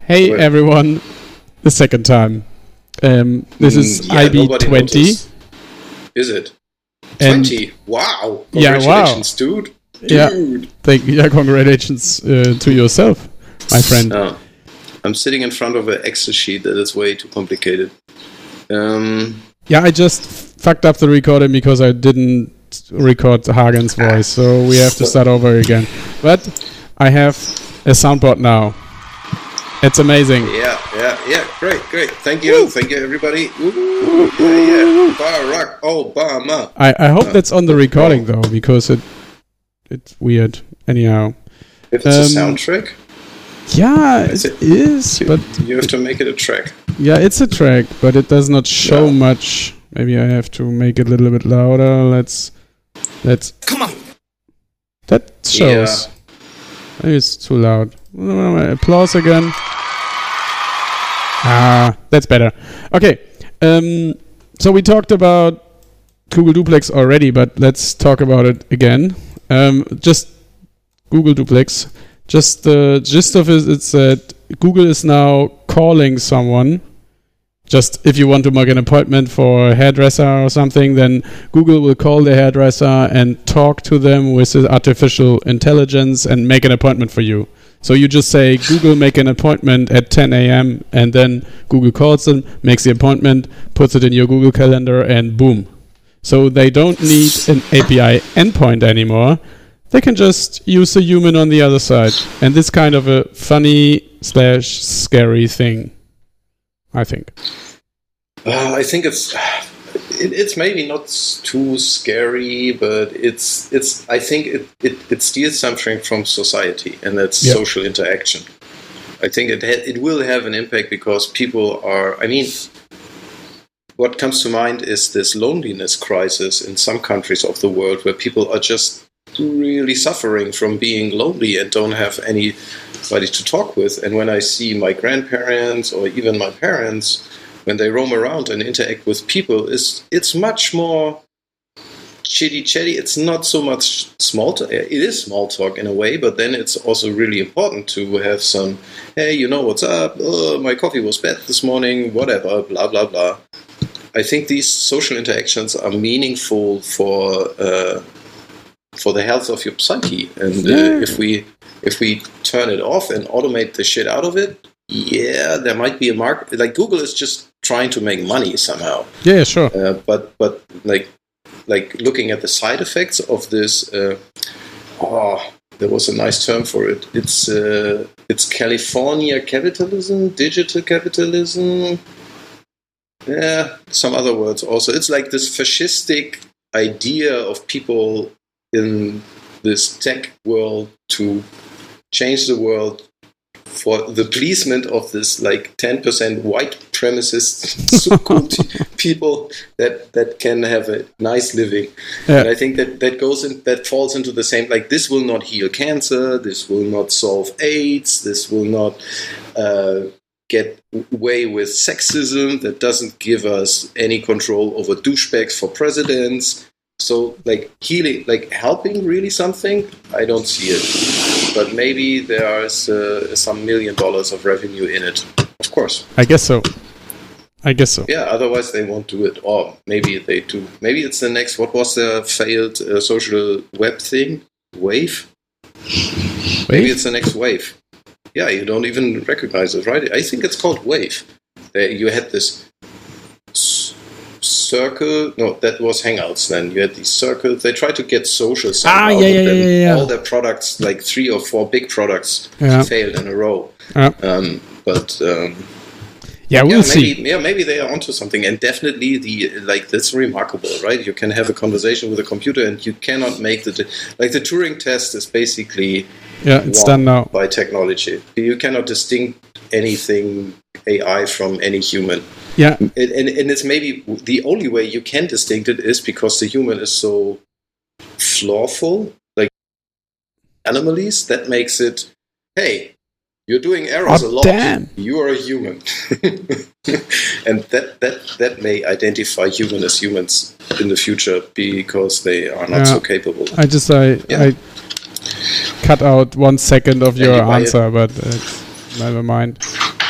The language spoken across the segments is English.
Hey everyone, the second time. This is IB20. Is it? 20? Wow. Congratulations, dude. Yeah, congratulations to yourself, my friend. I'm sitting in front of an Excel sheet that is way too complicated. I just fucked up the recording because I didn't record Hagen's voice, so we have to start over again. But I have a soundboard now. It's amazing. Yeah. Great. Thank you. Woo. Thank you, everybody. Barack Obama. I hope that's on the recording, though, because it's weird. Anyhow. If it's a soundtrack? Yeah, it is, but... You have to make it a track. Yeah, it's a track, but it does not show much. Maybe I have to make it a little bit louder. Let's... Come on! That shows. Yeah. Maybe it's too loud. Applause again. That's better. Okay. So we talked about Google Duplex already, but let's talk about it again. Just Google Duplex. Just the gist of it is that Google is now calling someone. Just if you want to make an appointment for a hairdresser or something, then Google will call the hairdresser and talk to them with artificial intelligence and make an appointment for you. So you just say, Google, make an appointment at 10 a.m. and then Google calls them, makes the appointment, puts it in your Google Calendar, and boom. So they don't need an API endpoint anymore. They can just use a human on the other side. And this kind of a funny/scary thing, I think. I think it's maybe not too scary, but I think it steals something from society, and that's social interaction. I think it will have an impact because people are. I mean, what comes to mind is this loneliness crisis in some countries of the world where people are just really suffering from being lonely and don't have anybody to talk with. And when I see my grandparents or even my parents, when they roam around and interact with people, it's much more chitty-chatty. It's not so much small talk. It is small talk in a way, but then it's also really important to have some, hey, you know what's up? Oh, my coffee was bad this morning, whatever, blah, blah, blah. I think these social interactions are meaningful for the health of your psyche. And if we turn it off and automate the shit out of it, there might be a market. Like Google is just trying to make money somehow. Yeah, sure. But like looking at the side effects of this, there was a nice term for it. It's California capitalism, digital capitalism. Yeah, some other words also. It's like this fascistic idea of people in this tech world to change the world for the pleasement of this like 10% white supremacist so-called people that can have a nice living. Yeah. And I think that falls into the same, like, this will not heal cancer, this will not solve AIDS, this will not get away with sexism, that doesn't give us any control over douchebags for presidents. So, like, healing, like, helping really something, I don't see it. But maybe there is some $1 million of revenue in it. Of course. I guess so. Yeah, otherwise they won't do it. Or maybe they do. Maybe it's the next, what was the failed social web thing? Wave? Maybe it's the next Wave. Yeah, you don't even recognize it, right? I think it's called Wave. You had this circle. No, that was Hangouts then. You had these circles. They tried to get social somehow. All their products, like 3 or 4 big products, failed in a row. We'll see. Maybe they are onto something. And definitely that's remarkable, right? You can have a conversation with a computer and you cannot make the Turing test is basically it's done now by technology. You cannot distinct anything AI from any human. Yeah. And it's maybe the only way you can distinct it is because the human is so flawful, like anomalies, that makes it, hey, you're doing errors a lot. Damn. You are a human. And that may identify humans as humans in the future because they are not so capable. I cut out 1 second of your answer, but never mind.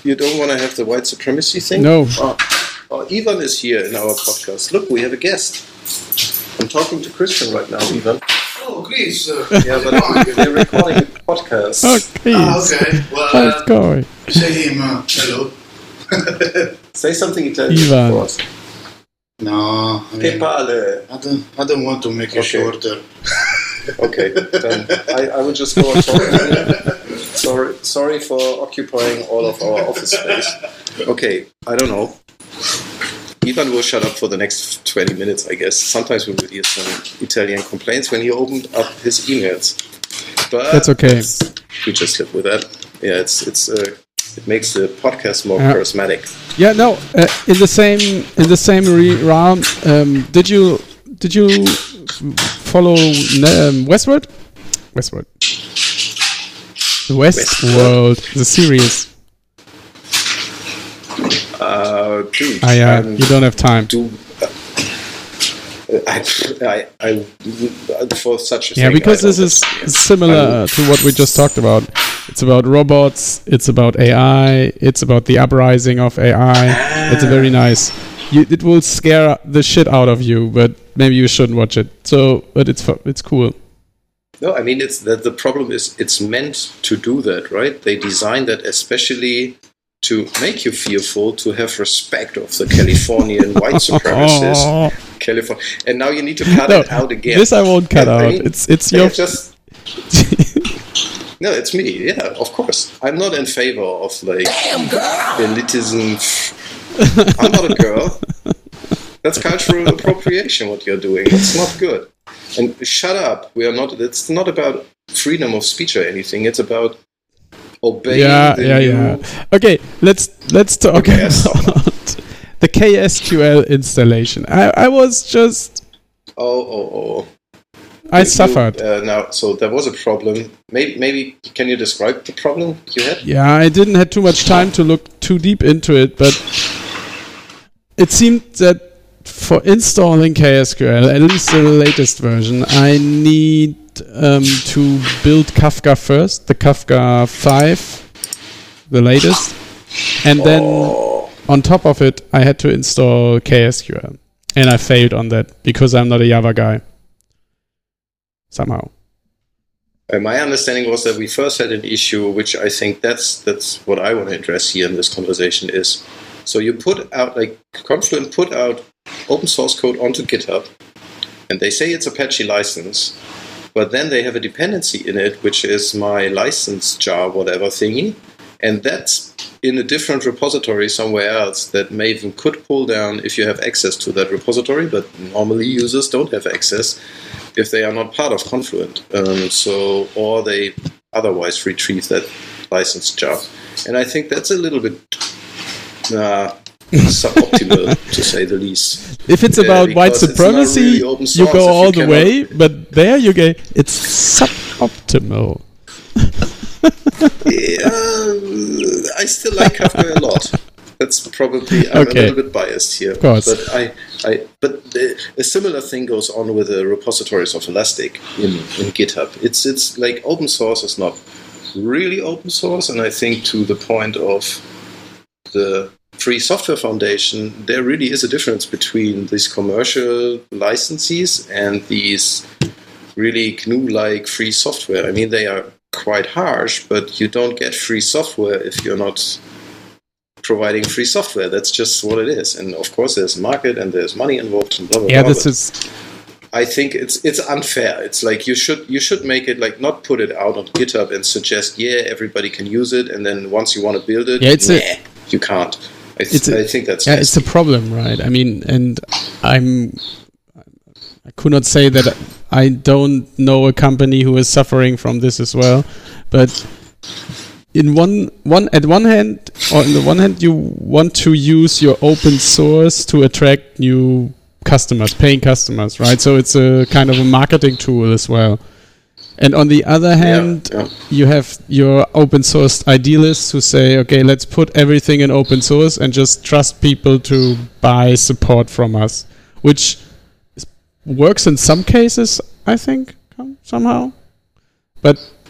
You don't want to have the white supremacy thing? No. Ivan is here in our podcast. Look, we have a guest. I'm talking to Christian right now, Ivan. Oh, Chris. Yeah, but we're recording a podcast. Okay. Okay. Well, How's it going? say him hello. Say something Italian Ivan. for us. No, I Che mean, palle. I don't want to make it Okay. shorter. Okay, then I will just go on talking. Sorry for occupying all of our office space. Okay, I don't know. Ivan will shut up for the next 20 minutes, I guess. Sometimes we will hear some Italian complaints when he opened up his emails. But That's okay. we just live with that. Yeah, it makes the podcast more Yeah. charismatic. Yeah, no. In the same realm, did you follow Westworld? Westworld. Westworld, the series. Dude, Yeah, you don't have time. I for such a Yeah, thing, because I this don't is have time. similar to what we just talked about. It's about robots. It's about AI. It's about the uprising of AI. It's very nice. It will scare the shit out of you, but maybe you shouldn't watch it. So, but it's cool. No, I mean it's that the problem is it's meant to do that, right? They designed that especially to make you fearful, to have respect of the Californian white supremacists. California, and now you need to cut it out again. This I won't cut Yeah, out. I mean, It's your. just. No, it's me. Yeah, of course. I'm not in favor of like elitism. I'm not a girl. That's cultural appropriation. What you're doing. It's not good. And shut up. We are not. It's not about freedom of speech or anything. It's about obeying. Yeah. Okay, let's talk Okay, about the KSQL installation. I was just. Oh. I suffered. Now, so there was a problem. Maybe can you describe the problem you had? Yeah, I didn't have too much time to look too deep into it, but it seemed that for installing KSQL, at least the latest version, I need to build Kafka first, the Kafka 5, the latest, and then on top of it, I had to install KSQL, and I failed on that because I'm not a Java guy. Somehow. My understanding was that we first had an issue, which I think that's what I want to address here in this conversation is, so you put out, like Confluent put out open source code onto GitHub, and they say it's Apache license, but then they have a dependency in it, which is my license jar, whatever thingy, and that's in a different repository somewhere else that Maven could pull down if you have access to that repository, but normally users don't have access if they are not part of Confluent. Or they otherwise retrieve that license jar. And I think that's a little bit suboptimal, to say the least. If it's about white supremacy, really open you source go if all you the cannot- way, but there you go. It's suboptimal. Yeah, I still like Kafka a lot. That's probably I'm Okay. a little bit biased here. Of course. But a similar thing goes on with the repositories of Elastic in GitHub. It's like open source is not really open source, and I think to the point of the Free Software Foundation, there really is a difference between these commercial licensees and these really GNU-like free software. I mean, they are quite harsh, but you don't get free software if you're not providing free software. That's just what it is. And of course, there's a market and there's money involved and blah blah. Yeah, blah, this but is. I think it's unfair. It's like you should make it like not put it out on GitHub and suggest everybody can use it, and then once you want to build it, you can't. I think that's it's a problem, right? I mean, and I could not say that I don't know a company who is suffering from this as well, but on the one hand, you want to use your open source to attract new customers, paying customers, right? So it's a kind of a marketing tool as well. And on the other hand, you have your open source idealists who say, okay, let's put everything in open source and just trust people to buy support from us, which works in some cases, I think, somehow. But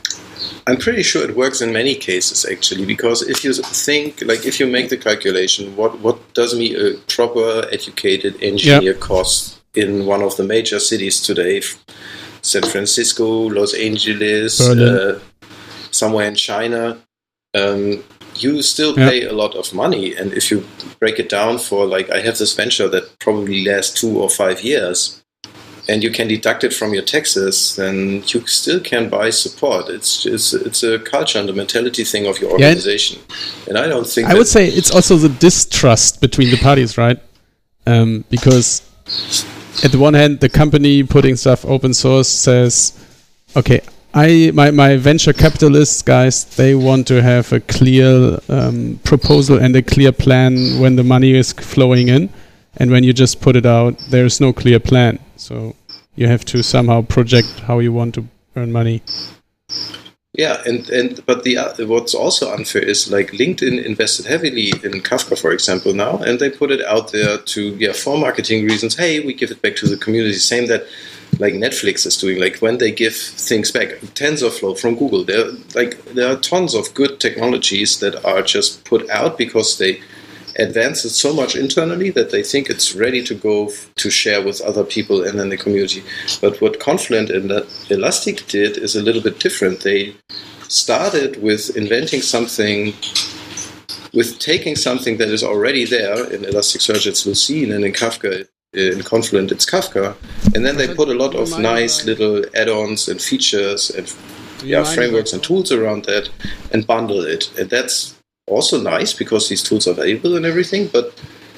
I'm pretty sure it works in many cases, actually, because if you think, like, if you make the calculation, what does me a proper educated engineer cost in one of the major cities today, San Francisco, Los Angeles, somewhere in China, you still pay a lot of money. And if you break it down for, like, I have this venture that probably lasts 2 or 5 years, and you can deduct it from your taxes, then you still can buy support. It's a culture and a mentality thing of your organization. And I don't think... I would say it's also the distrust between the parties, right? Because at the one hand, the company putting stuff open source says, okay, my venture capitalists guys, they want to have a clear proposal and a clear plan when the money is flowing in. And when you just put it out, there's no clear plan. So you have to somehow project how you want to earn money. Yeah, but what's also unfair is, like, LinkedIn invested heavily in Kafka, for example, now, and they put it out there for marketing reasons. Hey, we give it back to the community. Same that, like, Netflix is doing. Like, when they give things back, TensorFlow from Google, there are tons of good technologies that are just put out because they advance it so much internally that they think it's ready to go to share with other people and in the community. But what Confluent and Elastic did is a little bit different. They started with inventing something, with taking something that is already there. In Elasticsearch it's Lucene, and in Kafka, in Confluent it's Kafka, and then they put a lot of nice little add-ons and features and frameworks and tools around that and bundle it. And that's also nice because these tools are valuable and everything, but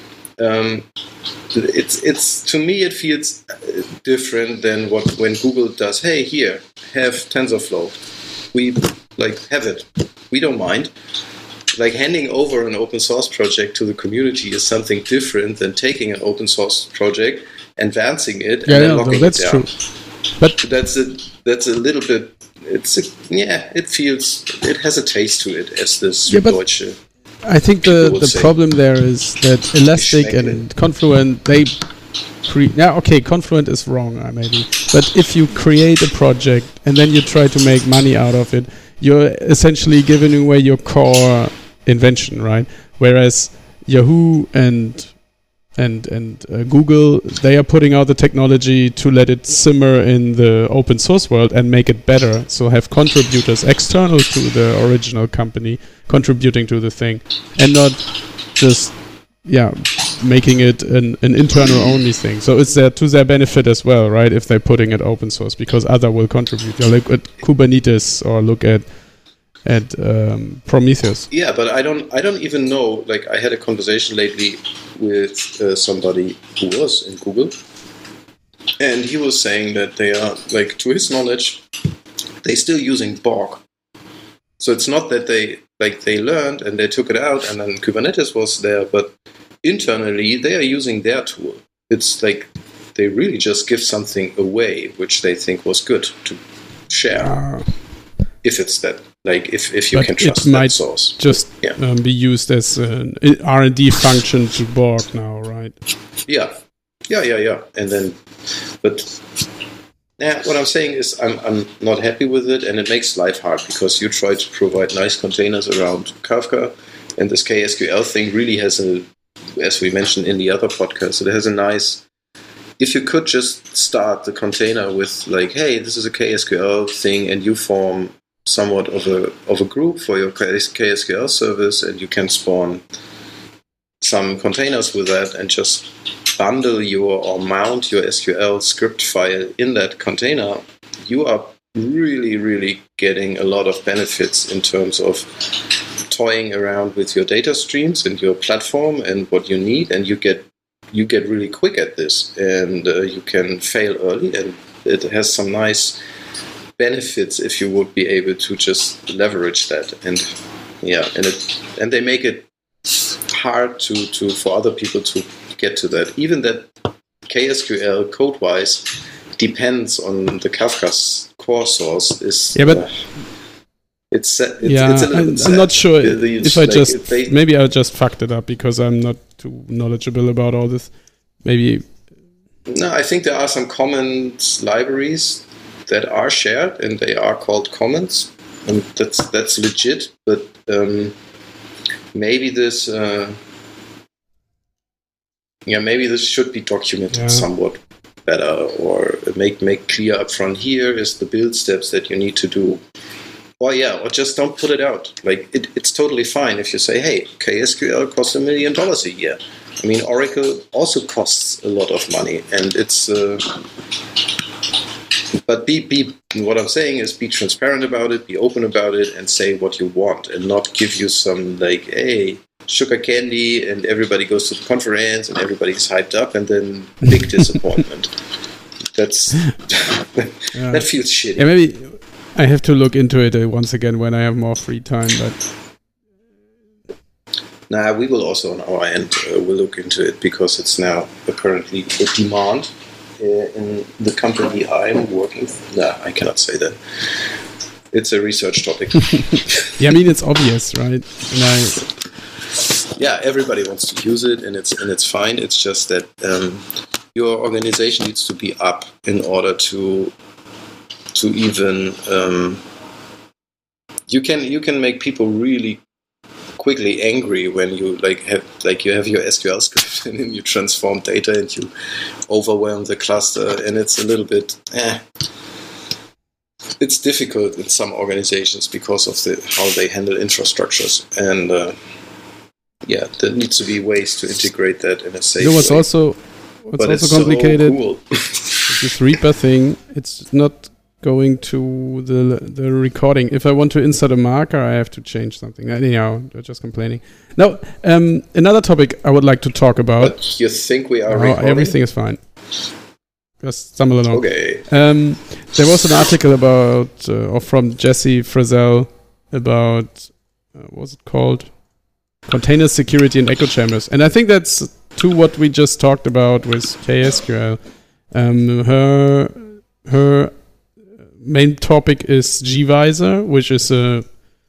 it's to me it feels different than when Google does. Hey, here, have TensorFlow. We have it. We don't mind. Like, handing over an open source project to the community is something different than taking an open source project, advancing it, and then locking it down. True. But that's a little bit. It has a taste to it, as this Deutsche. I think the problem there is that Elastic and Confluent, Confluent is wrong, maybe. But if you create a project and then you try to make money out of it, you're essentially giving away your core invention, right? Whereas Yahoo and Google, they are putting out the technology to let it simmer in the open source world and make it better. So have contributors external to the original company contributing to the thing, and not just making it an internal only thing. So it's to their benefit as well, right? If they're putting it open source, because other will contribute. Look at Kubernetes or look at Prometheus. Yeah, but I don't even know. Like, I had a conversation lately with somebody who was in Google, and he was saying that they are, like, to his knowledge, they're still using Borg. So it's not that they learned and they took it out and then Kubernetes was there, but internally they are using their tool. It's like they really just give something away which they think was good to share. If it's that, like, if you can trust that source. Just be used as an R&D function to Borg now, right? Yeah. And then, but what I'm saying is I'm not happy with it, and it makes life hard because you try to provide nice containers around Kafka, and this KSQL thing really has as we mentioned in the other podcast, it has a nice. If you could just start the container with, like, hey, this is a KSQL thing, and you form somewhat of a group for your KSQL service, and you can spawn some containers with that and just bundle or mount your SQL script file in that container, you are really, really getting a lot of benefits in terms of toying around with your data streams and your platform and what you need, and you get really quick at this, and you can fail early, and it has some nice benefits if you would be able to just leverage that, and they make it hard to for other people to get to that. Even that KSQL code-wise depends on the Kafka's core source. It's a little bit I'm not sure if maybe I just fucked it up because I'm not too knowledgeable about all this. Maybe. No, I think there are some commons libraries that are shared, and they are called commons. and that's legit. But maybe this, maybe this should be documented somewhat better, or make clear up front. Here is the build steps that you need to do. Or just don't put it out. Like it's totally fine if you say, "Hey, KSQL costs $1 million a year." I mean, Oracle also costs a lot of money, and it's. But what I'm saying is be transparent about it, be open about it, and say what you want, and not give you some like, hey, sugar candy, and everybody goes to the conference and everybody's hyped up, and then big disappointment. That's that feels shitty. Yeah, maybe I have to look into it once again when I have more free time. But we will also on our end we'll look into it, because it's now currently a demand in the company I'm working for. I cannot say that. It's a research topic. Yeah, I mean, it's obvious, right? Everybody wants to use it, and it's fine. It's just that your organization needs to be up in order to even you can make people really quickly angry when you you have your SQL script and then you transform data and you overwhelm the cluster, and it's a little bit it's difficult in some organizations because of how they handle infrastructures, and there needs to be ways to integrate that in a safe way. What's also complicated, so cool. This Reaper thing, it's not going to the recording. If I want to insert a marker, I have to change something. Anyhow, they're just complaining. Now, another topic I would like to talk about. But you think we are recording? Everything is fine. Just stumble along. Okay. There was an article about, or from Jesse Frizzell, about, what was it called? Container security and echo chambers. And I think that's to what we just talked about with KSQL. Her main topic is gvisor, which is a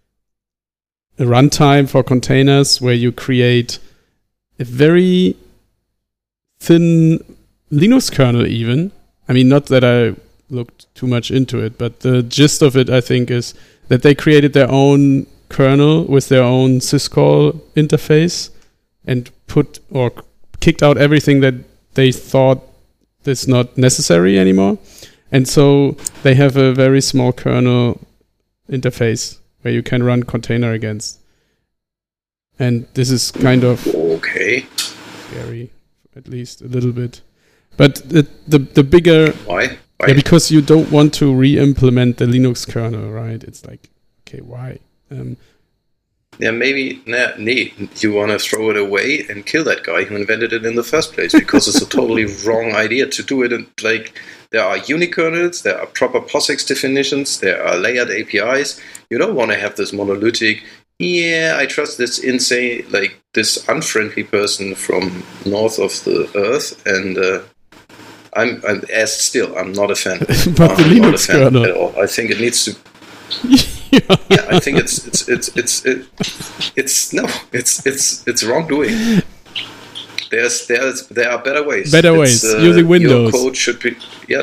runtime for containers where you create a very thin Linux kernel even. I mean, not that I looked too much into it, but the gist of it, I think, is that they created their own kernel with their own syscall interface and kicked out everything that they thought is not necessary anymore. And so they have a very small kernel interface where you can run container against. And this is kind of scary, at least a little bit. But the bigger... Why? Yeah, because you don't want to re-implement the Linux kernel, right? It's like, okay, why? Maybe you want to throw it away and kill that guy who invented it in the first place, because it's a totally wrong idea to do it. And there are unikernels, there are proper POSIX definitions, there are layered APIs. You don't want to have this monolithic, I trust this insane, this unfriendly person from north of the earth, and I'm not a fan. But the Linux kernel at all. I think it needs to. I think it's wrongdoing. There are better ways. Using Windows. Your code should be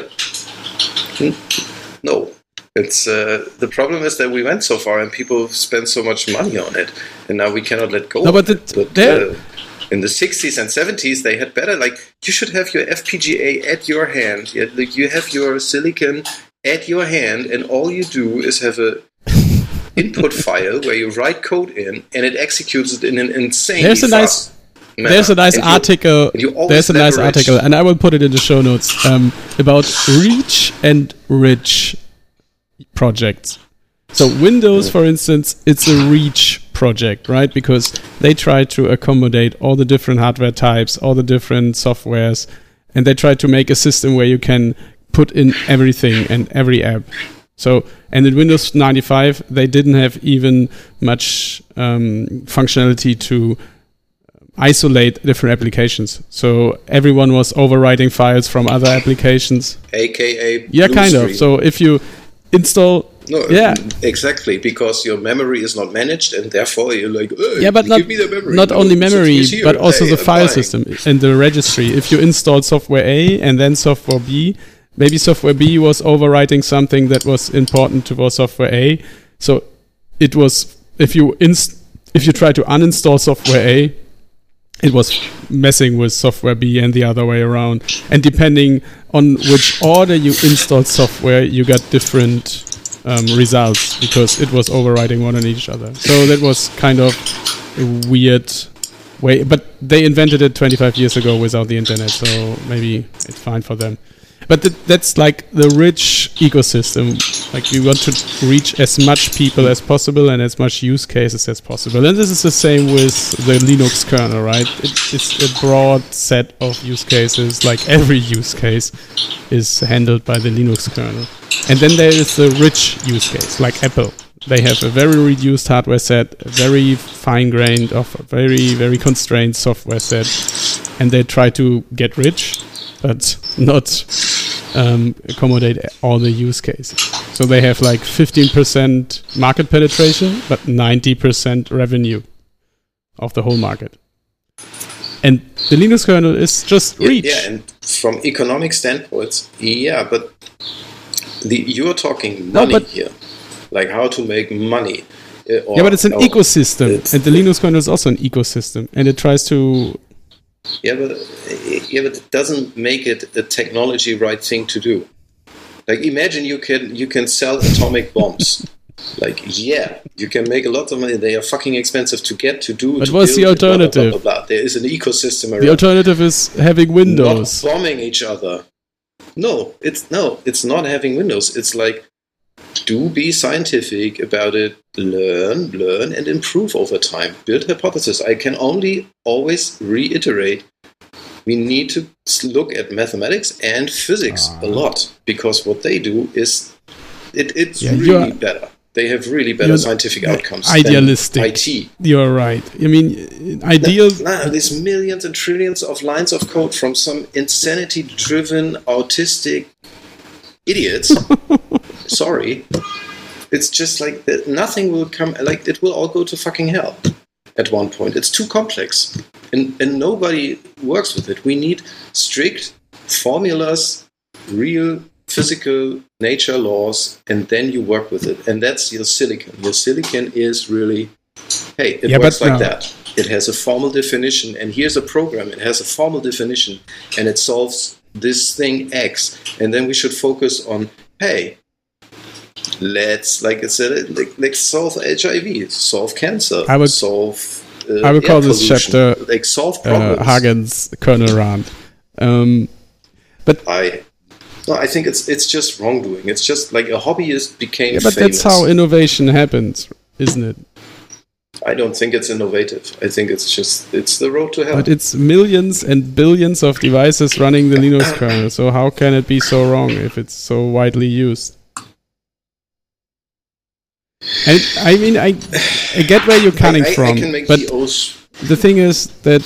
No, it's the problem is that we went so far and people spend so much money on it, and now we cannot let go. No, in the 60s and 70s, they had better. You should have your FPGA at your hand. You have your silicon at your hand, and all you do is have a input file where you write code in, and it executes it in an insanely fast manner. There's a nice article. And I will put it in the show notes about reach and rich projects. So Windows, for instance, it's a reach project, right? Because they try to accommodate all the different hardware types, all the different softwares, and they try to make a system where you can put in everything and every app. So, and in Windows 95, they didn't have even much functionality to isolate different applications. So everyone was overwriting files from other applications. AKA kind of. So if you install... exactly, because your memory is not managed, and therefore you're like, but give me the memory. Not only memory, but also the file system and the registry. If you installed software A and then software B, maybe software B was overwriting something that was important to software A. So it was, if you try to uninstall software A, it was messing with software B and the other way around. And depending on which order you installed software, you got different results because it was overriding one on each other. So that was kind of a weird way. But they invented it 25 years ago without the internet, so maybe it's fine for them. But that's like the rich ecosystem. Like we want to reach as much people as possible and as much use cases as possible. And this is the same with the Linux kernel, right? It's a broad set of use cases. Like every use case is handled by the Linux kernel. And then there is the rich use case, like Apple. They have a very reduced hardware set, a very fine-grained, of a very, very constrained software set. And they try to get rich, but not accommodate all the use cases. So they have like 15% market penetration, but 90% revenue of the whole market. And the Linux kernel is just reach. Yeah, and from economic standpoints, yeah, but you're talking money here. Like how to make money. But it's an ecosystem. And the Linux kernel is also an ecosystem. And it tries to... Yeah, but it doesn't make it a technology right thing to do. Like imagine you can sell atomic bombs. Like you can make a lot of money. They are fucking expensive to get to do. But what's the alternative? Blah, blah, blah, blah. There is an ecosystem around. The alternative is having Windows. Not bombing each other. No, it's not having Windows. It's like do be scientific about it. Learn, and improve over time. Build hypotheses. I can only always reiterate, we need to look at mathematics and physics a lot, because what they do is, it's really better. They have really better scientific outcomes idealistic than IT. You're right. I mean, ideal... There's millions and trillions of lines of code from some insanity-driven, autistic idiots. Sorry. It's just like that nothing will come, like it will all go to fucking hell at one point. It's too complex and nobody works with it. We need strict formulas, real physical nature laws, and then you work with it. And that's your silicon. Your silicon is really, hey, it works like that. It has a formal definition, and here's a program. It has a formal definition, and it solves this thing X. And then we should focus on, hey, let's, like I said, like solve HIV, solve cancer, I would call this chapter like solve problems. Hagen's kernel rant. I think it's just wrongdoing. It's just like a hobbyist became but famous. That's how innovation happens, isn't it? I don't think it's innovative. I think it's the road to hell. But it's millions and billions of devices running the Linux kernel. So how can it be so wrong if it's so widely used? And I mean, I get where you're coming from, I can make but the thing is that...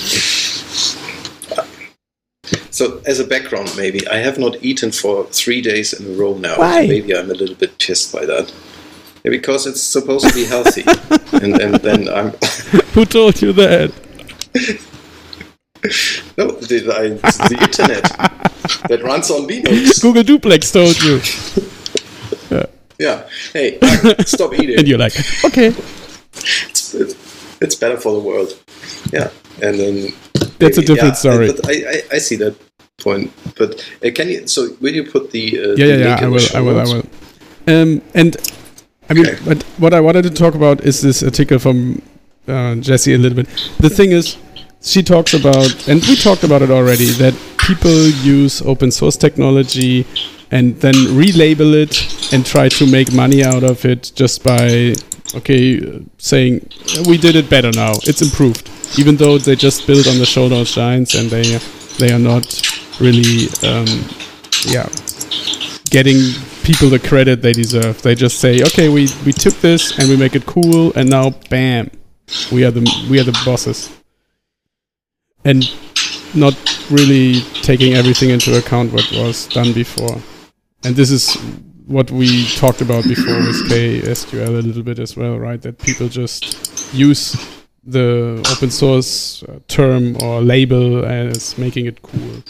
So, as a background, maybe, I have not eaten for 3 days in a row now. Why? Maybe I'm a little bit pissed by that. Yeah, because it's supposed to be healthy. and then I'm... Who told you that? No, the internet that runs on Linux. Google Duplex told you. Yeah. Hey, stop eating. And you're like, okay. It's better for the world. Yeah. And then... That's a different story. But I see that point. But can you... So, will you put the... I will. And, I mean, but what I wanted to talk about is this article from Jessie a little bit. The thing is, she talks about, and we talked about it already, that people use open source technology and then relabel it and try to make money out of it just by, saying, we did it better now, it's improved. Even though they just build on the shoulder of giants and they are not really, getting people the credit they deserve. They just say, okay, we took this and we make it cool, and now, bam, we are the bosses. And not really taking everything into account what was done before. And this is what we talked about before with KSQL a little bit as well, right? That people just use the open source term or label as making it cool.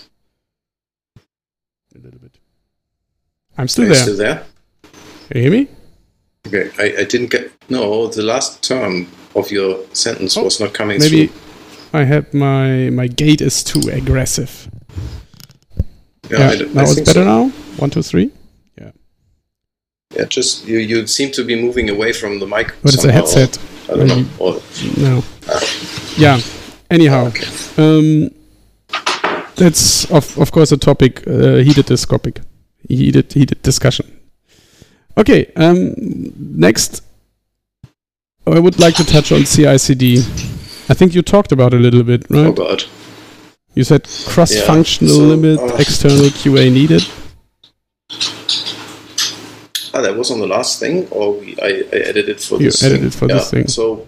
A little bit. I'm still there. Still there? Can you hear me? Okay, I didn't get... No, the last term of your sentence was not coming maybe through. I had my gate is too aggressive. Yeah, now it's better now? 1, 2, 3? Yeah, just you seem to be moving away from the mic. But it's a headset. I don't know. Or, no. Yeah. Anyhow, okay. That's of course a topic, heated discussion. Okay. Next, I would like to touch on CI/CD. I think you talked about it a little bit, right? Oh God. You said cross-functional limit, external QA needed. That was on the last thing, or I edited it for this thing? You edited it for this thing. So,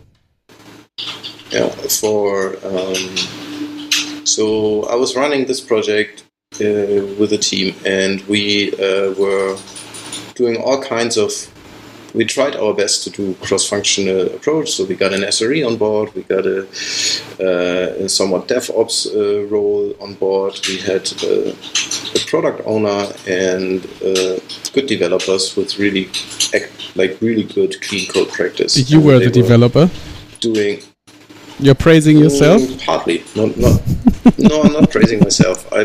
so I was running this project with a team, and we were doing all kinds of... We tried our best to do cross-functional approach, so we got an SRE on board, we got a somewhat DevOps role on board, we had a product owner and good developers with really good clean code practice. You were the developer? You're praising yourself? Partly. No, I'm not praising myself. I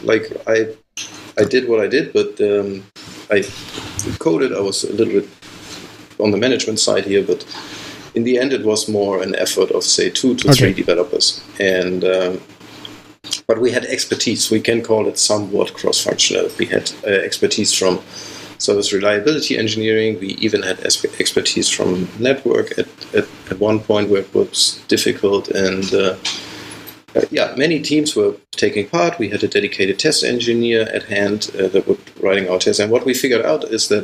did what I did, but I coded. I was a little bit on the management side here, but in the end it was more an effort of, say, 2 to 3 developers. And but we had expertise. We can call it somewhat cross-functional. We had expertise from service reliability engineering. We even had expertise from network at one point where it was difficult. And many teams were taking part. We had a dedicated test engineer at hand that was writing our tests. And what we figured out is that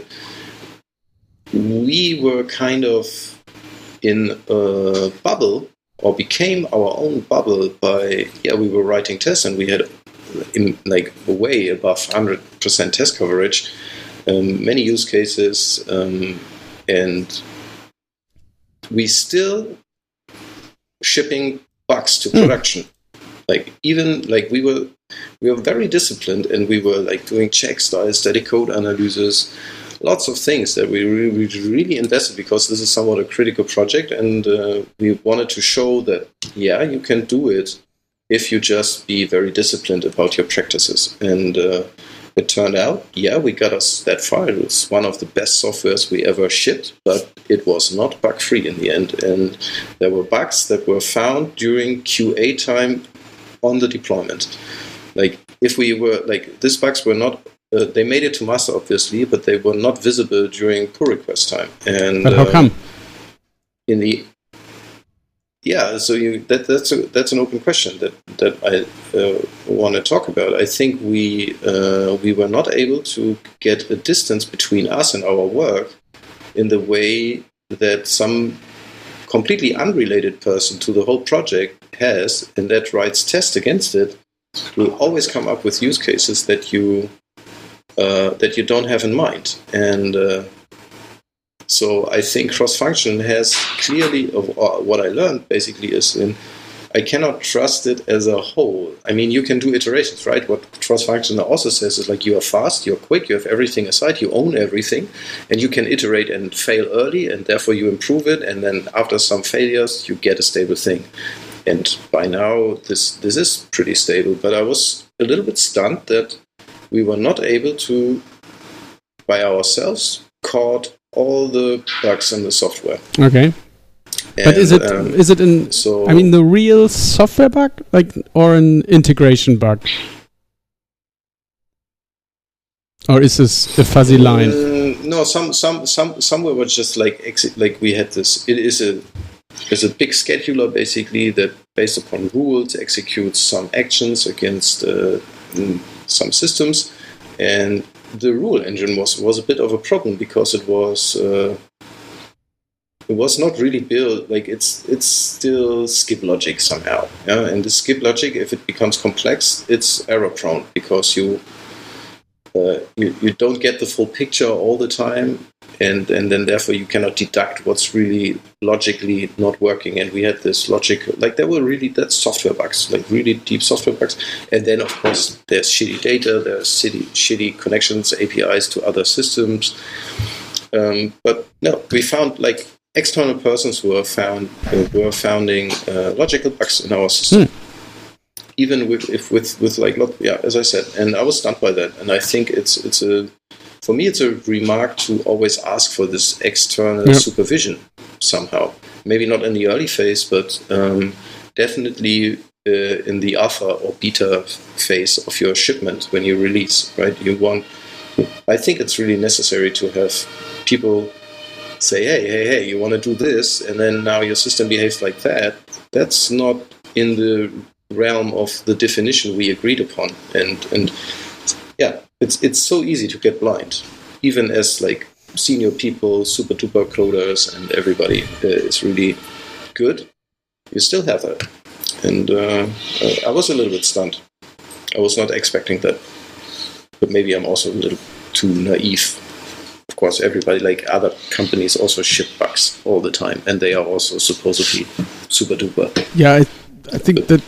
we were kind of in a bubble, or became our own bubble by, we were writing tests and we had way above 100% test coverage, many use cases, and we still shipping bugs to production. We were very disciplined, and we were doing checks, static code analysis, lots of things that we really invested, because this is somewhat a critical project, and we wanted to show that, you can do it if you just be very disciplined about your practices. And it turned out, we got us that far. It was one of the best softwares we ever shipped, but it was not bug-free in the end. And there were bugs that were found during QA time on the deployment. If we were, these bugs were not... they made it to master, obviously, but they were not visible during pull request time. And but how come? That's an open question that I want to talk about. I think we were not able to get a distance between us and our work in the way that some completely unrelated person to the whole project has, and that writes tests against it, will always come up with use cases that you don't have in mind. And so I think cross-function has clearly, what I learned basically is I cannot trust it as a whole. I mean, you can do iterations, right? What cross-function also says is you are fast, you're quick, you have everything aside, you own everything, and you can iterate and fail early, and therefore you improve it, and then after some failures, you get a stable thing. And by now, this is pretty stable. But I was a little bit stunned that we were not able to, by ourselves, caught all the bugs in the software. Okay. But is it the real software bug, or an integration bug? Or is this a fuzzy line? No, somewhere was just we had this. It is a big scheduler basically that, based upon rules, executes some actions against some systems, and the rule engine was a bit of a problem because it was not really built. It's still skip logic somehow, and the skip logic, if it becomes complex, it's error prone because you don't get the full picture all the time, and then therefore you cannot deduct what's really logically not working. And we had this logic, there were really software bugs, really deep software bugs. And then of course there's shitty data, there's shitty connections, APIs to other systems. But no, we found like external persons who were founding logical bugs in our system. Even with like, as I said, and I was stunned by that. And I think for me, it's a remark to always ask for this external supervision somehow. Maybe not in the early phase, but definitely in the alpha or beta phase of your shipment when you release, right? I think it's really necessary to have people say, hey, you want to do this, and then now your system behaves like that. That's not in the realm of the definition we agreed upon. And yeah, it's so easy to get blind, even as like senior people, super duper coders, and everybody is really good. You still have that. And I was a little bit stunned. I was not expecting that. But maybe I'm also a little too naive. Of course, everybody, like other companies, also ship bugs all the time. And they are also supposedly super duper. Yeah, I think that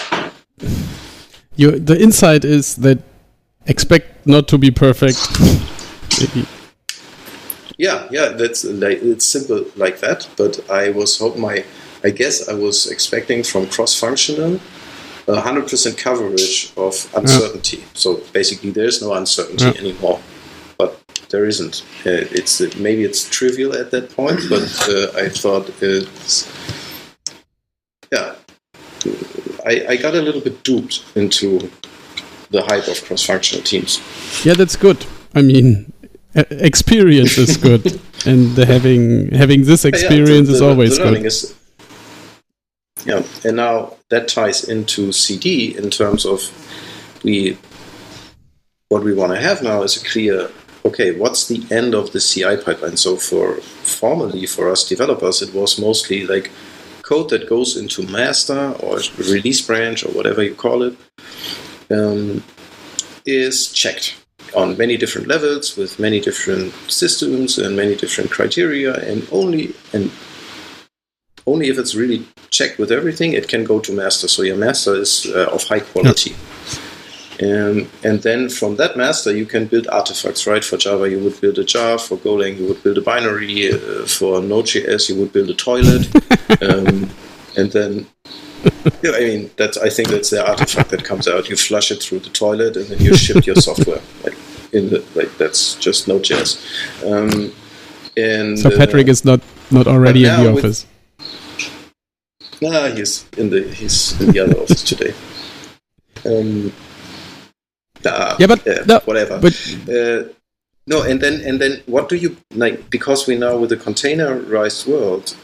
the insight is that expect not to be perfect. Maybe. Yeah, that's like, it's simple like that. But I guess I was expecting from cross-functional 100% coverage of uncertainty. So basically, there's no uncertainty anymore. But there isn't. Maybe it's trivial at that point, but I thought I got a little bit duped into the hype of cross-functional teams. Yeah, that's good. I mean, experience is good, and having this experience is always good. And now that ties into CD in terms of what we want to have now is a clear, okay, what's the end of the CI pipeline? So formerly for us developers, it was mostly like code that goes into master or release branch or whatever you call it, is checked on many different levels with many different systems and many different criteria, and only if it's really checked with everything, it can go to master. So your master is of high quality. And then from that master, you can build artifacts, right? For Java, you would build a jar. For Golang, you would build a binary. For Node.js, you would build a toilet. And then, I think that's the artifact that comes out. You flush it through the toilet, and then you ship your software. That's just Node.js. So Patrick is not already in the office. He's in the other office today. Whatever. No, and then what do you like? Because we now with the containerized world,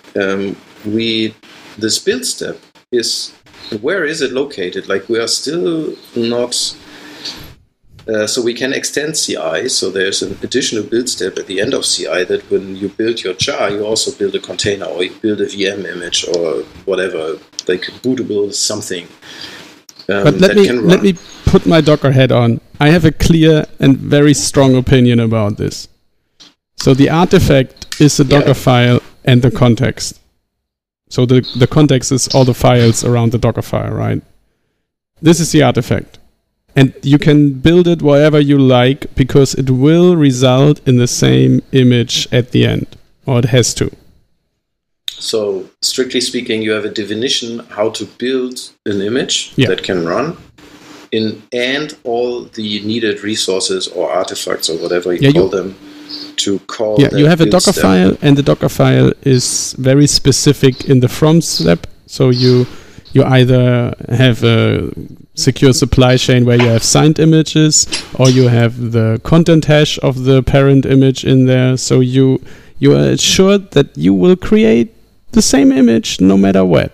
this build step is, where is it located? Like, we are still not. So we can extend CI. So there's an additional build step at the end of CI that when you build your jar, you also build a container, or you build a VM image or whatever, like bootable something. But let me put my Docker hat on. I have a clear and very strong opinion about this. So the artifact is the Docker file and the context. So the context is all the files around the Docker file, right? This is the artifact. And you can build it wherever you like, because it will result in the same image at the end, or it has to. So, strictly speaking, you have a definition how to build an image that can run, and all the needed resources or artifacts or whatever you call them to call. Yeah, you have a Docker file, and the Docker file is very specific in the from step. So you either have a secure supply chain where you have signed images, or you have the content hash of the parent image in there. So you are assured that you will create the same image no matter where.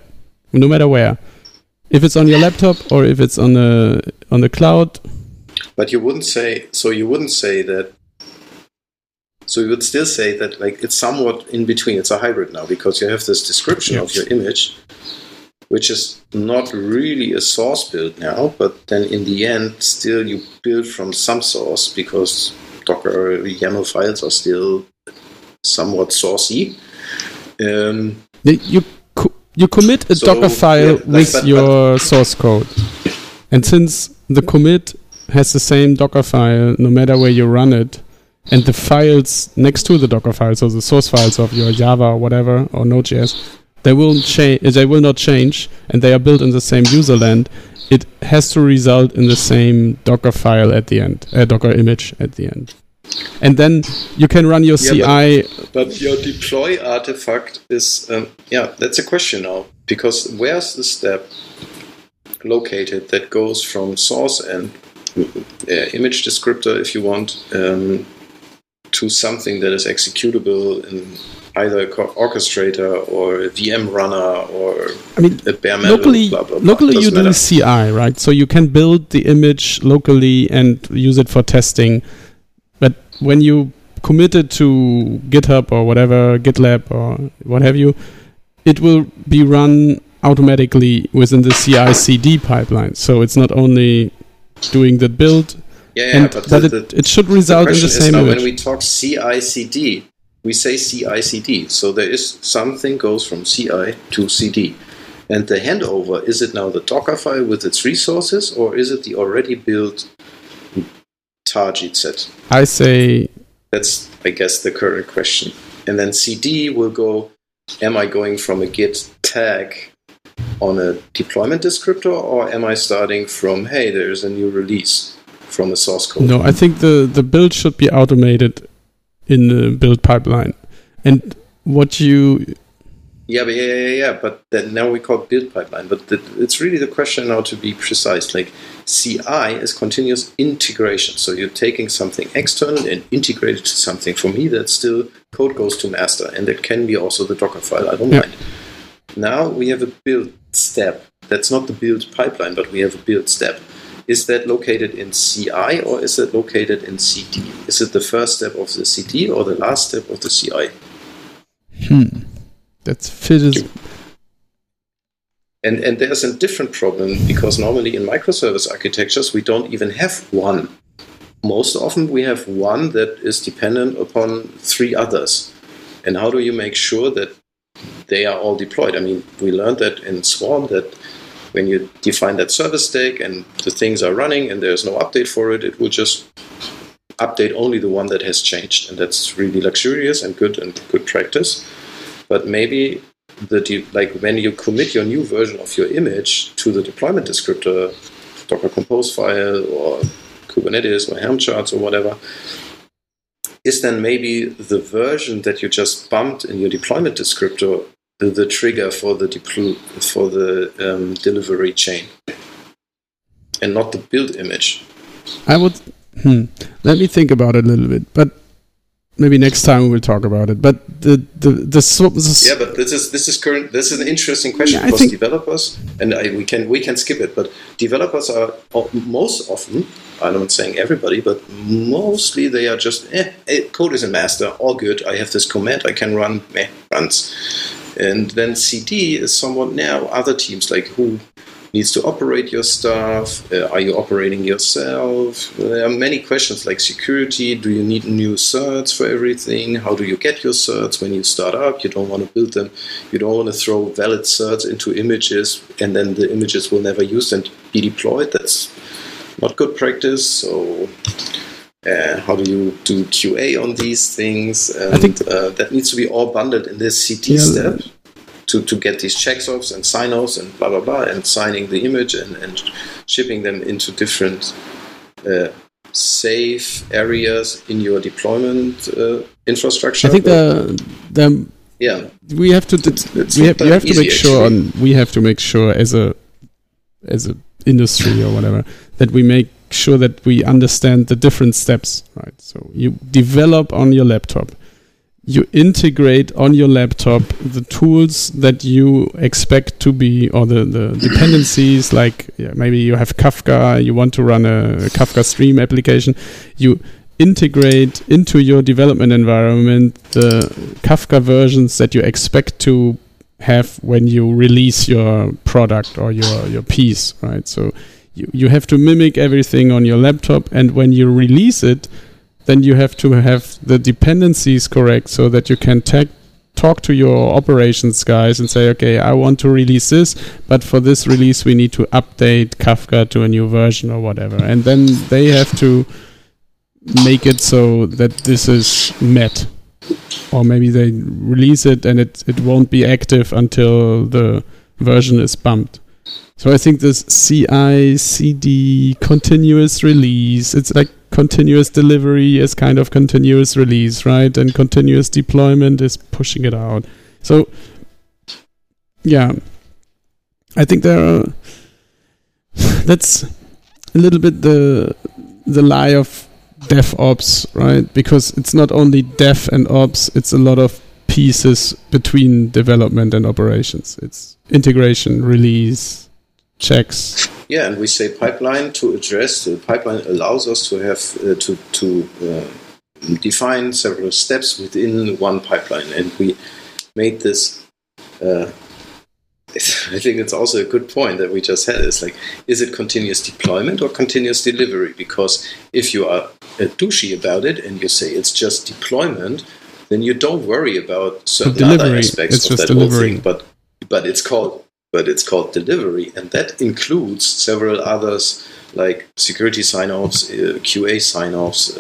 If it's on your laptop or if it's on the cloud. But you wouldn't say that. So you would still say that, like, it's somewhat in between. It's a hybrid now, because you have this description of your image, which is not really a source build now, but then in the end, still you build from some source, because Docker YAML files are still somewhat sourcey. You commit a Docker file with your source code. And since the commit has the same Docker file, no matter where you run it, and the files next to the Docker file, so the source files of your Java or whatever or Node.js, they will change. They will not change, and they are built in the same user land. It has to result in the same Docker file at the end, Docker image at the end. And then you can run your CI. But your deploy artifact is, that's a question now. Because where's the step located that goes from source and image descriptor, if you want, to something that is executable in either a orchestrator or a VM runner or a bare metal, locally, blah, blah, blah. Locally you do CI, right? So you can build the image locally and use it for testing. But when you commit it to GitHub or whatever, GitLab or what have you, it will be run automatically within the CI/CD pipeline. So it's not only doing the build, but it should result in the same image. When we talk CI/CD, we say CI/CD. So there is something goes from CI to CD. And the handover, is it now the Docker file with its resources, or is it the already built target set? I say... That's, I guess, the current question. And then CD will go, am I going from a Git tag on a deployment descriptor, or am I starting from, hey, there's a new release from the source code? No, I think the build should be automated in the build pipeline. And what you... But then now we call it build pipeline. But it's really the question now to be precise. Like CI is continuous integration. So you're taking something external and integrate it to something. For me, that's still code goes to master. And that can be also the Docker file. I don't mind. Now we have a build step. That's not the build pipeline, but we have a build step. Is that located in CI or is it located in CD? Is it the first step of the CD or the last step of the CI? That's fitted. And there's a different problem because normally in microservice architectures we don't even have one. Most often we have one that is dependent upon three others. And how do you make sure that they are all deployed? I mean, we learned that in Swarm that when you define that service stack and the things are running and there's no update for it, it will just update only the one that has changed. And that's really luxurious and good practice. But maybe when you commit your new version of your image to the deployment descriptor, Docker Compose file or Kubernetes or Helm charts or whatever, is then maybe the version that you just bumped in your deployment descriptor the trigger for the delivery chain, and not the build image. I would let me think about it a little bit, but maybe next time we will talk about it. But but this is an interesting question because developers, and we can skip it, but developers are most often, I'm not saying everybody, but mostly they are just code is a master, all good. I have this command I can run, runs. And then CD is somewhat now other teams, like who needs to operate your stuff? Are you operating yourself? There are many questions like security. Do you need new certs for everything? How do you get your certs when you start up? You don't want to build them. You don't want to throw valid certs into images and then the images will never use and be deployed. That's not good practice. So how do you do QA on these things? And I think that needs to be all bundled in this CD step to get these checks-offs and sign-offs and blah, blah, blah, and signing the image and shipping them into different safe areas in your deployment infrastructure. I think we have to make sure as a industry or whatever that we make sure that we understand the different steps, right? So you develop on your laptop, you integrate on your laptop the tools that you expect to be, or the dependencies, like maybe you have Kafka, you want to run a Kafka Stream application, you integrate into your development environment the Kafka versions that you expect to have when you release your product or your piece, right? So you have to mimic everything on your laptop, and when you release it, then you have to have the dependencies correct so that you can talk to your operations guys and say, okay, I want to release this, but for this release we need to update Kafka to a new version or whatever. And then they have to make it so that this is met, or maybe they release it and it won't be active until the version is bumped. So I think this CI/CD continuous release, it's like continuous delivery is kind of continuous release, right? And continuous deployment is pushing it out. So yeah, I think that's a little bit the lie of DevOps, right? Because it's not only dev and ops, it's a lot of pieces between development and operations. It's integration, release, checks. Yeah, and we say pipeline to address. The pipeline allows us to have to define several steps within one pipeline, and we made this. I think it's also a good point that we just had. It's like, is it continuous deployment or continuous delivery? Because if you are douchey about it and you say it's just deployment, then you don't worry about certain other aspects of that whole thing. But it's called delivery, and that includes several others like security sign-offs, QA sign-offs,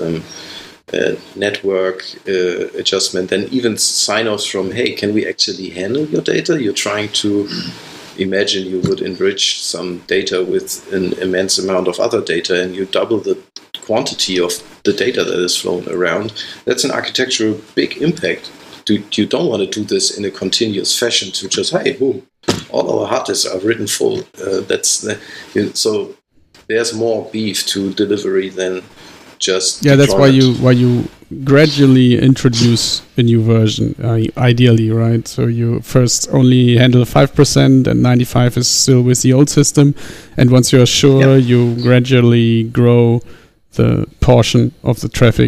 network adjustment, and even sign-offs from, hey, can we actually handle your data? You're trying to imagine you would enrich some data with an immense amount of other data, and you double the quantity of the data that is flown around. That's an architectural big impact. You don't want to do this in a continuous fashion to just, hey, boom, all our hard disks are written full. So there's more beef to delivery than just deployment. That's why you gradually introduce a new version, ideally, right? So you first only handle 5% and 95% is still with the old system, and once you're sure, you gradually grow the portion of the traffic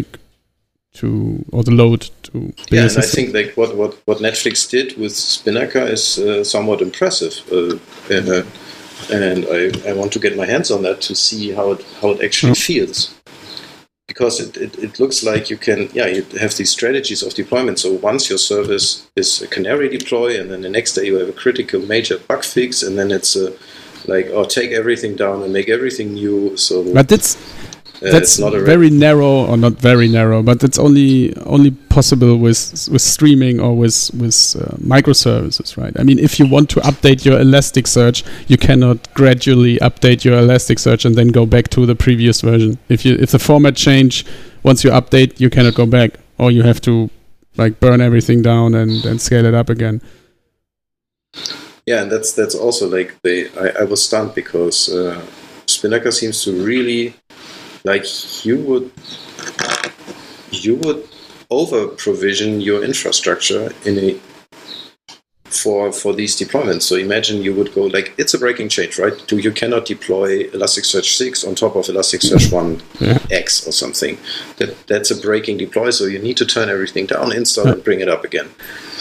or the load to and I think like what Netflix did with Spinnaker is somewhat impressive, and I want to get my hands on that to see how it actually feels. Because it looks like you have these strategies of deployment. So once your service is a canary deploy, and then the next day you have a critical major bug fix, and then it's take everything down and make everything new. So, but that's not very narrow, or not very narrow, but it's only possible with streaming or with microservices, right? I mean, if you want to update your Elasticsearch, you cannot gradually update your Elasticsearch and then go back to the previous version. If the format change, once you update, you cannot go back, or you have to burn everything down and scale it up again. Yeah, and that's also I was stunned because Spinnaker seems to really you would over provision your infrastructure for these deployments. So imagine you would go it's a breaking change, right? You cannot deploy Elasticsearch 6 on top of Elasticsearch 1X or something. That's a breaking deploy, so you need to turn everything down, install, and bring it up again.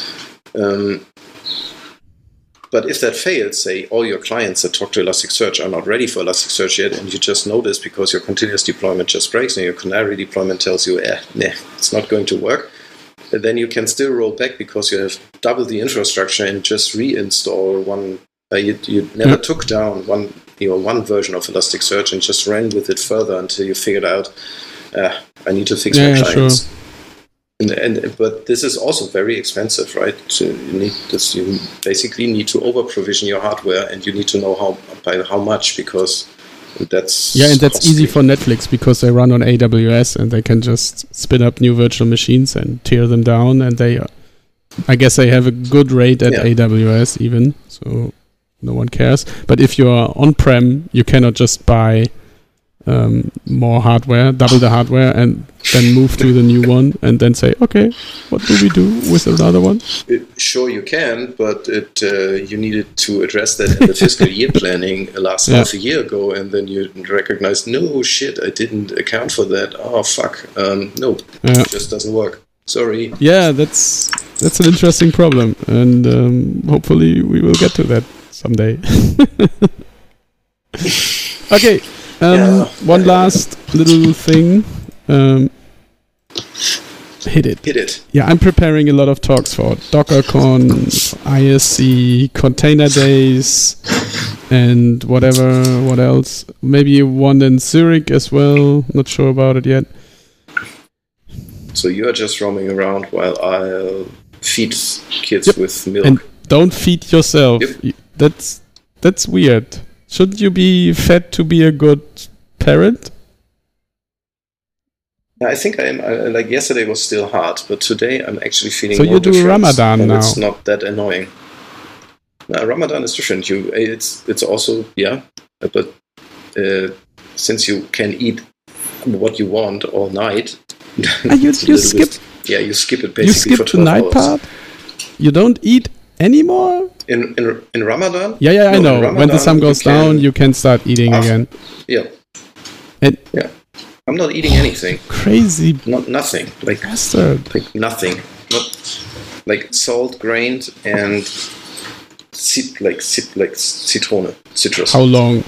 But if that fails, say all your clients that talk to Elasticsearch are not ready for Elasticsearch yet, and you just know this because your continuous deployment just breaks and your canary deployment tells you, it's not going to work, and then you can still roll back because you have double the infrastructure and just reinstall one. You never took down one version of Elasticsearch and just ran with it further until you figured out, I need to fix my clients. Sure. But this is also very expensive, right? So you basically need to over provision your hardware, and you need to know by how much, because that's costly. Easy for Netflix because they run on AWS and they can just spin up new virtual machines and tear them down, and I guess they have a good rate at AWS even, so no one cares. But if you are on-prem, you cannot just buy more hardware, double the hardware, and then move to the new one, and then say, okay, what do we do with another one? Sure, you can, but you needed to address that in the fiscal year planning half a year ago, and then you recognize, no shit, I didn't account for that. Oh fuck, no, it just doesn't work. Sorry. Yeah, that's an interesting problem, and hopefully we will get to that someday. Okay. One last little thing. Hit it. Yeah, I'm preparing a lot of talks for DockerCon, ISC, Container Days, and what else. Maybe one in Zurich as well. Not sure about it yet. So you are just roaming around while I'll feed kids with milk. And don't feed yourself. Yep. That's weird. Shouldn't you be fed to be a good parent? I think like yesterday was still hard, but today I'm actually feeling so more you do difference, Ramadan and now. It's not that annoying. No, Ramadan is different. It's also, but since you can eat what you want all night, you skip. You skip it basically. You skip for the 12 night hours. part. You don't eat anymore. In Ramadan. Yeah, I know. Ramadan, when the sun goes down, you can start eating again. Yeah. And I'm not eating anything. Crazy. Nothing. Like bastard. Like nothing. Not like salt, grained, and citrone, citrus. How long?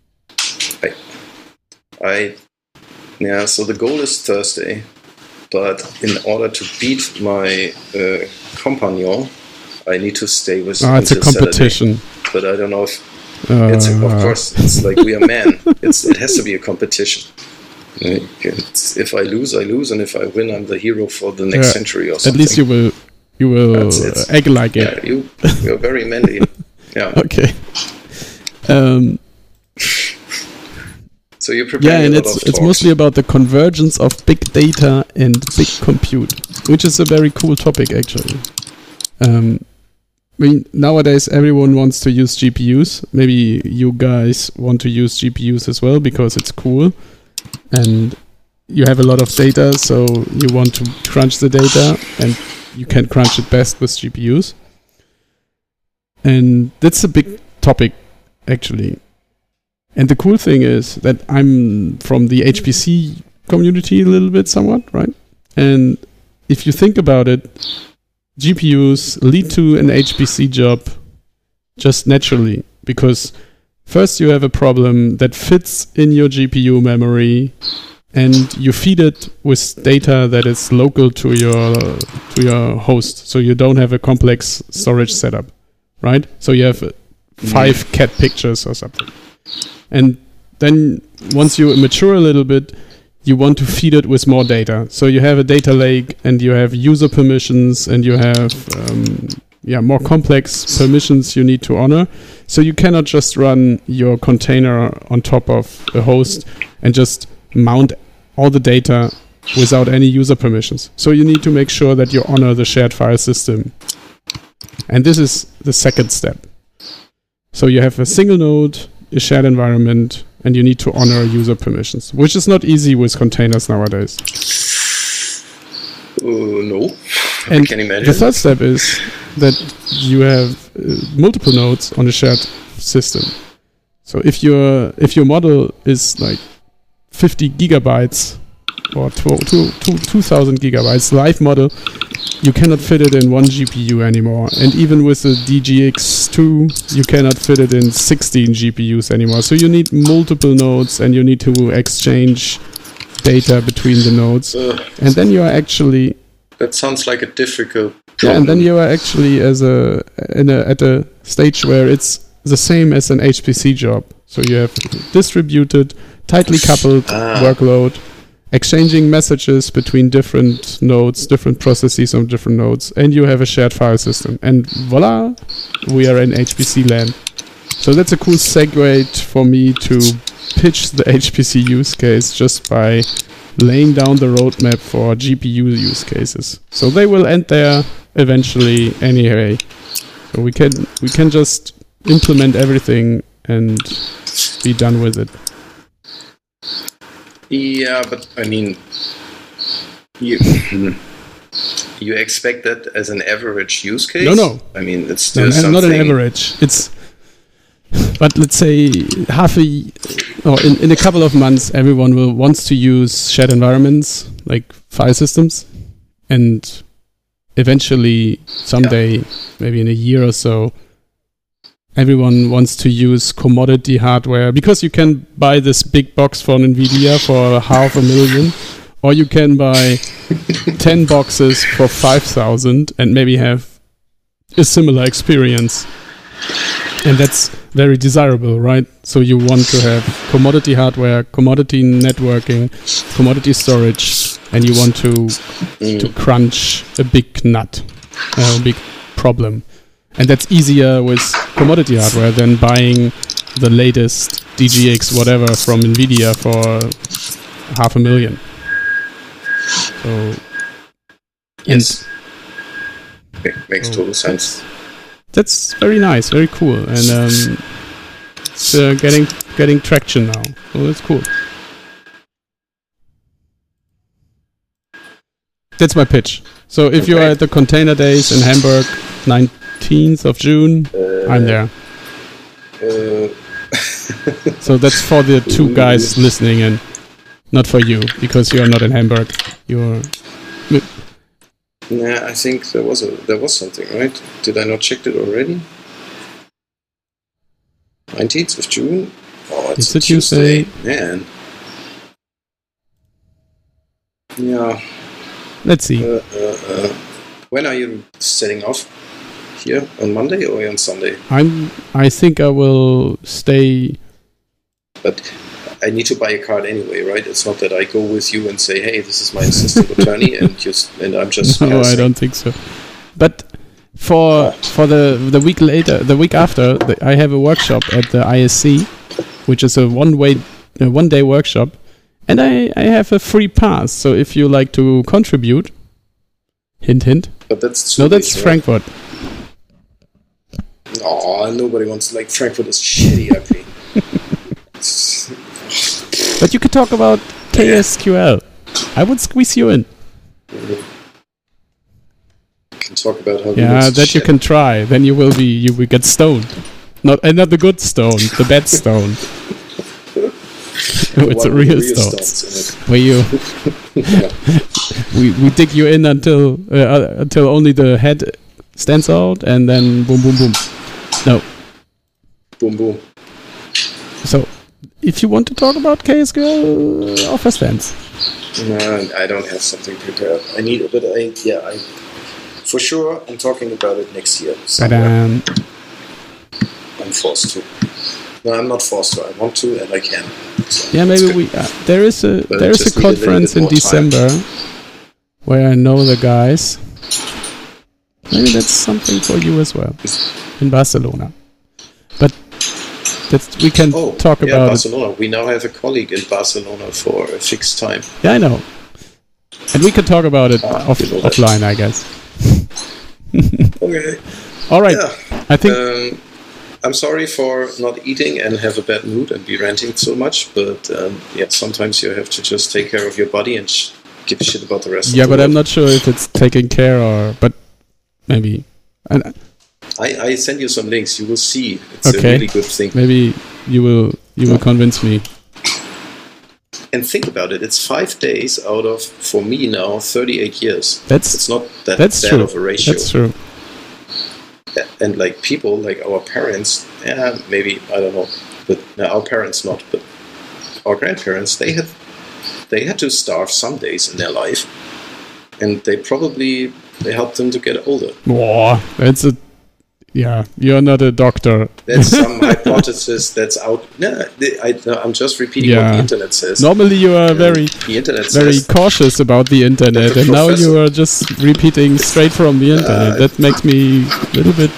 So the goal is Thursday, but in order to beat my compagnon, I need to stay with. It's a competition. Saturday. But I don't know if of course it's like we are men. It has to be a competition. If I lose, I lose, and if I win, I'm the hero for the next century or something. At least you will act like it. Yeah, you're very manly. Yeah. Okay. So you're preparing and it's mostly about the convergence of big data and big compute, which is a very cool topic actually. Nowadays everyone wants to use GPUs. Maybe you guys want to use GPUs as well because it's cool. And you have a lot of data, so you want to crunch the data, and you can crunch it best with GPUs. And that's a big topic, actually. And the cool thing is that I'm from the HPC community a little bit somewhat, right? And if you think about it, GPUs lead to an HPC job just naturally, because first you have a problem that fits in your GPU memory, and you feed it with data that is local to your host, so you don't have a complex storage setup, right? So you have 5 cat pictures or something. And then once you mature a little bit, you want to feed it with more data. So you have a data lake, and you have user permissions, and you have more complex permissions you need to honor. So you cannot just run your container on top of a host and just mount all the data without any user permissions. So you need to make sure that you honor the shared file system. And this is the second step. So you have a single node, a shared environment, and you need to honor user permissions, which is not easy with containers nowadays. No, and I can imagine. The third step is that you have multiple nodes on a shared system. So if your model is like 50 gigabytes or 2,000 gigabytes live model, you cannot fit it in one GPU anymore. And even with the DGX2, you cannot fit it in 16 GPUs anymore. So you need multiple nodes, and you need to exchange data between the nodes. And then you are actually... That sounds like a difficult problem. Yeah, and then you are actually at a stage where it's the same as an HPC job. So you have distributed, tightly coupled workload, exchanging messages between different nodes, different processes on different nodes, and you have a shared file system. And voila, we are in HPC land. So that's a cool segue for me to pitch the HPC use case just by laying down the roadmap for GPU use cases. So they will end there eventually anyway. So we can just implement everything and be done with it. Yeah, but I mean, you expect that as an average use case? No. I mean, it's still something. Not an average. But let's say in a couple of months, everyone wants to use shared environments like file systems, and eventually, someday, maybe in a year or so, everyone wants to use commodity hardware, because you can buy this big box from NVIDIA for $500,000, or you can buy 10 boxes for 5,000 and maybe have a similar experience. And that's very desirable, right? So you want to have commodity hardware, commodity networking, commodity storage, and you want to crunch a big nut, a big problem. And that's easier with commodity hardware than buying the latest DGX whatever from NVIDIA for $500,000. So yes, makes total sense. That's very nice, very cool, and it's getting traction now. So that's cool. That's my pitch. So if you are at the Container Days in Hamburg, 19th of June, I'm there. So that's for the two guys listening in, not for you, because you're not in Hamburg. You're. Yeah, I think there was something, right? Did I not check it already? 19th of June. Oh, it's a Tuesday. Man. Yeah. Let's see. When are you setting off? Here on Monday or on Sunday? I think I will stay. But I need to buy a card anyway, right? It's not that I go with you and say, "Hey, this is my assistant attorney," and I'm just. No, I don't think so. But for the week later, the week after, I have a workshop at the ISC, which is a one day workshop, and I have a free pass. So if you like to contribute, hint hint. But that's Frankfurt. Oh, nobody wants like Frankfurt is shitty, ugly. But you could talk about KSQL. I would squeeze you in. You can talk about how. Yeah, that shit. You can try. Then you will get stoned. Not the good stone, the bad stone. It's a real stone. Where you we dig you in until only the head stands out, and then boom boom boom. No. Boom boom. So, if you want to talk about KSQL, offer stands. No, I don't have something prepared. I need it, but I for sure I'm talking about it next year. I'm forced to. No, I'm not forced to. I want to, and I can. So yeah, maybe there is a conference in December where I know the guys. Maybe that's something for you as well in Barcelona. But we can talk about Barcelona. We now have a colleague in Barcelona for a fixed time. Yeah, I know. And we can talk about it offline, I guess. Okay. All right. Yeah. I think. I'm sorry for not eating and have a bad mood and be ranting so much, but sometimes you have to just take care of your body and give a shit about the rest of the world. Yeah, but I'm not sure if it's taken care but maybe. I send you some links. You will see. It's a really good thing. Maybe you will convince me. And think about it. It's 5 days out of, for me now, 38 years. It's not that bad of a ratio. That's true. And like people, like our parents, maybe, I don't know, but our parents not, but our grandparents, they had to starve some days in their life, and they helped them to get older. Wow, you're not a doctor. That's some hypothesis that's out. No, I'm just repeating what the internet says. Normally you are very cautious about the internet, and now you are just repeating straight from the internet. That makes me a little bit.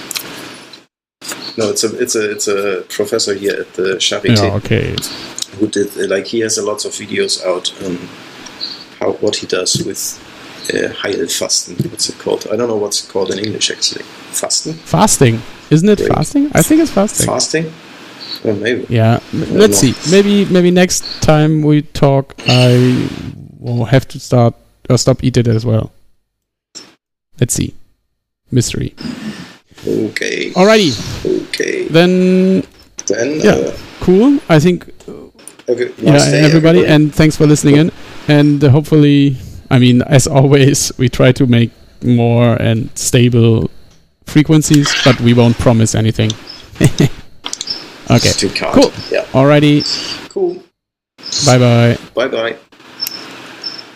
No, it's a professor here at the Charité. Yeah, okay. Who did he has lots of videos out what he does with Heilfasten. What's it called? I don't know what's it called in English actually. Fasting, isn't it? Fasting? I think it's fasting. Fasting? Well, maybe. Yeah. Let's see. Maybe next time we talk, I will have to stop eating it as well. Let's see. Mystery. Okay. Alrighty. Okay. Then cool. I think. Everybody, and thanks for listening in. And hopefully, I mean, as always, we try to make more and stable frequencies, but we won't promise anything. Okay. Cool. Yeah. Alrighty. Cool. Bye bye. Bye bye.